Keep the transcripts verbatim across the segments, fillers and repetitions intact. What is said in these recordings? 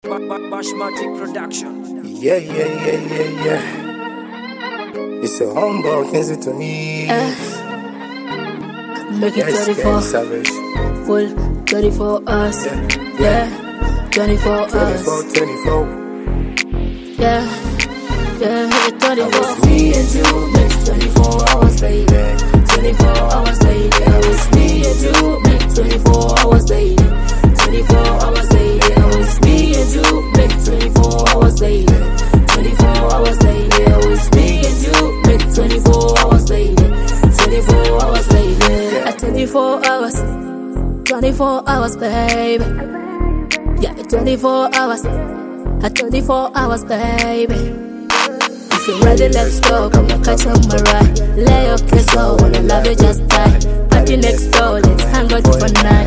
Bashmatic production. Yeah, yeah, yeah, yeah, yeah. It's a humble Kensington. Uh, make it Yes, twenty-four. Ken Savage. Full twenty-four hours. Yeah. Yeah. twenty-four hours. twenty-four, twenty-four. Yeah. Yeah. twenty-four. was Me and you makes twenty-four hours later. twenty-four hours later. I was me and you make twenty-four hours later. twenty-four hours later. I was me and you make twenty-four hours later. twenty-four hours later. I was me and you make twenty-four hours later. twenty-four hours later. At twenty-four hours. twenty-four hours, baby. Yeah, twenty-four hours. At twenty-four hours, baby. If you're ready, let's go. Come and catch on my ride. Lay your kiss low. Wanna love you, just die. Party next door. Let's hang out for night.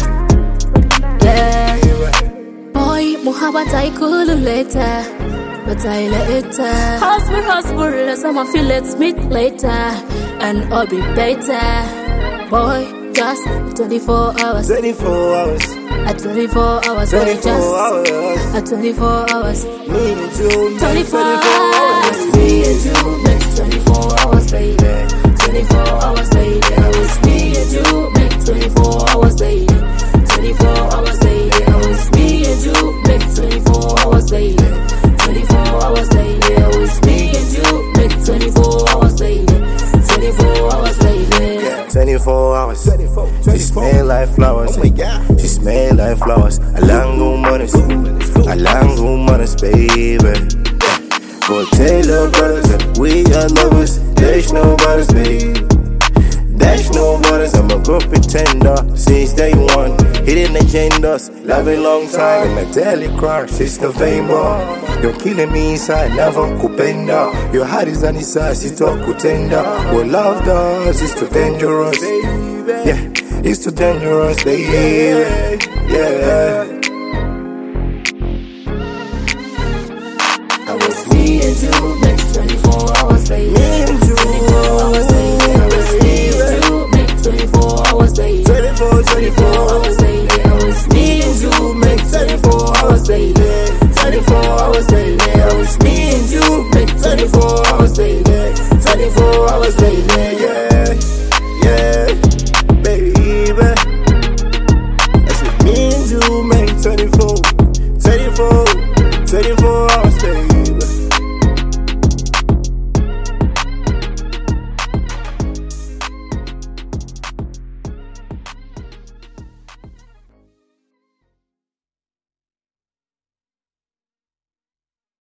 Yeah. Boy, muhabbat haikulu later. But I later. Hustle, hustle. Let's have feel. Let's meet later. And all be better. Boy, just twenty-four hours. twenty-four hours. At twenty-four hours. Boy, twenty-four just hours. at twenty-four hours. Me and you make twenty-four twenty-four hours. hours. Me and you make twenty-four hours later. twenty-four hours later. I was me and you make twenty-four hours later. twenty-four hours later. I was me and you make twenty-four hours later. twenty-four hours later. I was me and you make twenty-four hours later. twenty-four hours later. twenty-four hours. twenty-four, She twenty-four. smell like flowers. Oh my God. She smell like flowers. Alango manas. Alango manas, baby. Go tell your brothers that we are lovers. There's no brothers, baby. There's no brothers. I'm a good pretender since day one. Hidden agendas, loving long time. In my daily crush, it's November. You're killing me inside, never kupenda. Your heart is on the side, it's all kutenda. What love does is too dangerous. Yeah, it's too dangerous, baby. Yeah. I was me and you makes twenty-four hours later. Me and you. twenty-four hours later. I was me and you make twenty-four hours later. twenty-four, twenty-four hours later. I was me and you make twenty-four hours later. twenty-four hours later. I was me and you make twenty-four hours later. twenty-four hours later. Yeah, yeah, baby. That's what me and you make twenty-four, twenty-four, twenty-four hours, baby.